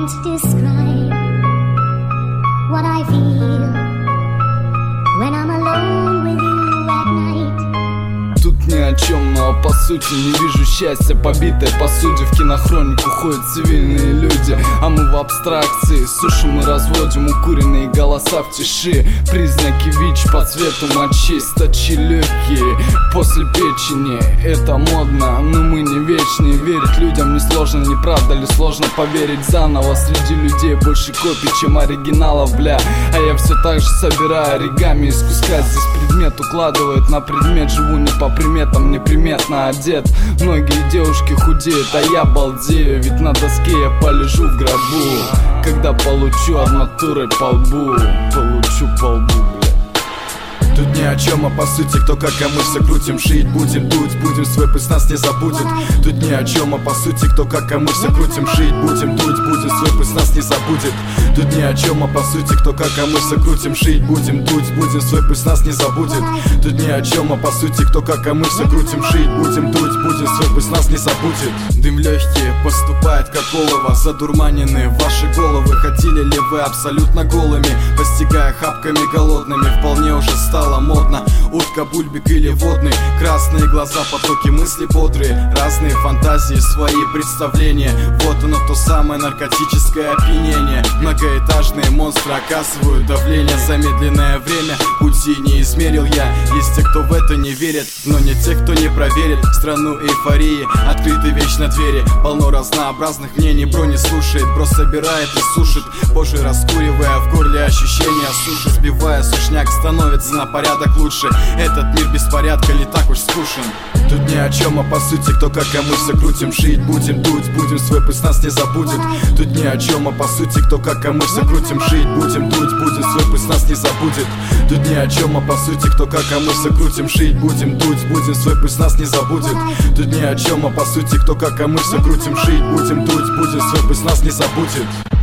can't describe what I feel when I'm alone with you at night. Тут ни о чем, но по сути не вижу счастья. Побитой посуде в кинохронику ходят цивильные люди, а мы в абстракции сушим и разводим укуренные голоса в тиши. Признаки ВИЧ по цвету мочи, стачи легкие после печени. Это модно, но мы не вечные. Верить людям несложно, не правда ли сложно поверить заново? Среди людей больше копий, чем оригиналов, бля. А я все так же собираю оригами из куска. Здесь предмет укладывают на предмет. Живу не по приметам, неприметно одет. Многие девушки худеют, а я балдею. Ведь на доске я полежу в гробу, когда получу арматурой по лбу. Получу по лбу, бля. Тут ни о чем, а по сути кто как, а мы все крутим, шить будем, дуть будем, свой пусть нас не забудет. Тут ни о чем, а по сути кто как, а мы все крутим, шить будем, дуть будем, свой пусть нас не забудет. Тут ни о чем, а по сути кто как, а мы все крутим, шить будем, дуть будем, свой пусть нас не забудет. Тут ни о чем, а по сути кто как, а мы все крутим, шить будем, дуть будем, свой пусть нас не забудет. Дым легкие поступает как олово, задурманены ваши головы. Ходили ли вы абсолютно голыми, постигая хапками голодными? Вполне уже стало модно, утка, бульбик или водный. Красные глаза, потоки мысли бодрые, разные фантазии, свои представления. Вот оно то самое наркотическое опьянение. Многоэтажные монстры оказывают давление. Замедленное время пути не измерил я. Есть те, кто в это не верит, но не те, кто не проверит. В страну эйфории открыты вечно двери. Полно разнообразных мнений, бро не слушает, бро собирает и сушит. Позже раскуривая в горле ощущения суши. Сбивая сушняк, становится на порядок лучше. Этот мир беспорядка ли так уж скучен? Тут ни о чем, а по сути кто как, а мы все крутим, шить будем, дуть будем, свой пусть нас не забудет. Тут ни о чем, а по сути кто как, а мы все крутим, шить будем, дуть будем, свой пусть нас не забудет. Тут ни о чем, а по сути кто как, а мы все крутим, шить будем, дуть будем, свой пусть нас не забудет. Тут ни о чем, а по сути кто как, а мы все крутим, шить будем, дуть будем, свой пусть нас не забудет.